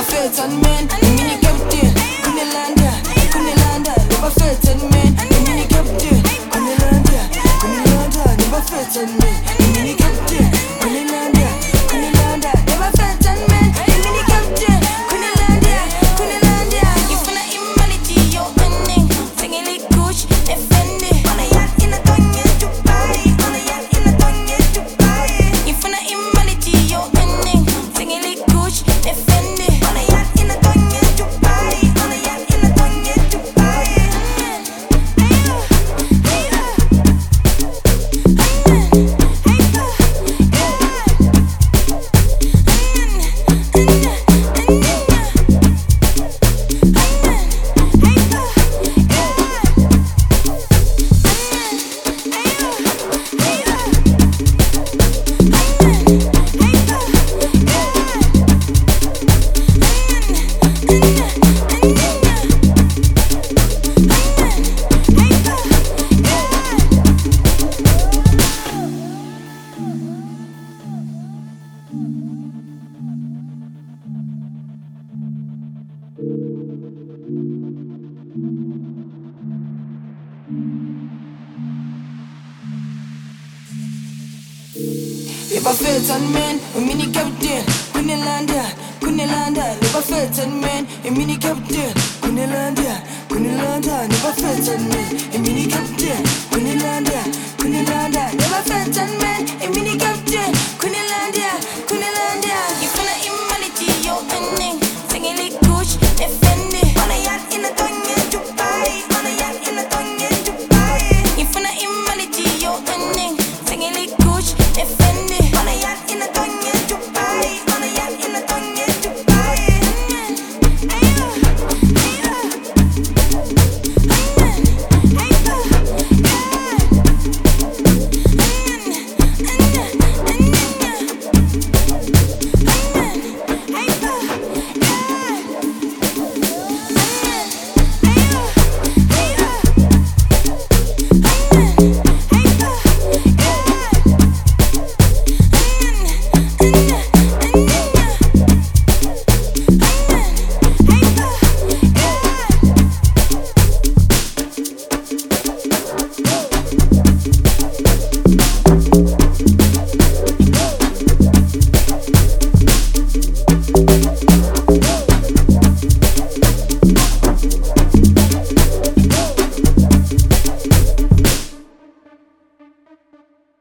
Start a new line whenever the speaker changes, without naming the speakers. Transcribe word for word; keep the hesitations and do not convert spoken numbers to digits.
bafethan men imini captain kunelanda kunelanda le bafethan men imini captain kunelanda kunelanda le bafethan men imini captain kunelanda kunelanda le bafethan men imini captain kunelanda kunelanda ifuna imality yo earning singing like Gucci defend it on a yacht in a tongue to buy on a yacht in a tongue to buy ifuna imality yo earning singing like Gucci defend it on a yacht in a tongue to buy on a yacht in a tongue to buy le bafethan men imini captain kunelanda kunelanda le bafethan men imini captain kunelanda kunelanda le bafethan men imini captain kunelanda kunelanda le bafethan